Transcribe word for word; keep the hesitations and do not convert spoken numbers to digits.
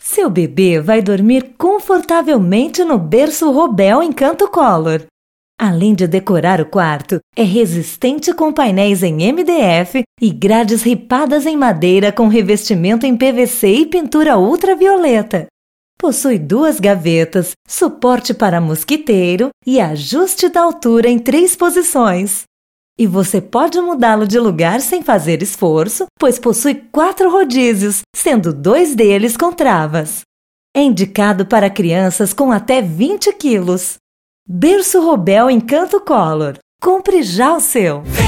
Seu bebê vai dormir confortavelmente no berço Robel Encanto Color. Além de decorar o quarto, é resistente com painéis em M D F e grades ripadas em madeira com revestimento em P V C e pintura ultravioleta. Possui duas gavetas, suporte para mosquiteiro e ajuste da altura em três posições. E você pode mudá-lo de lugar sem fazer esforço, pois possui quatro rodízios, sendo dois deles com travas. É indicado para crianças com até vinte quilos. Berço Robel Encanto Color. Compre já o seu!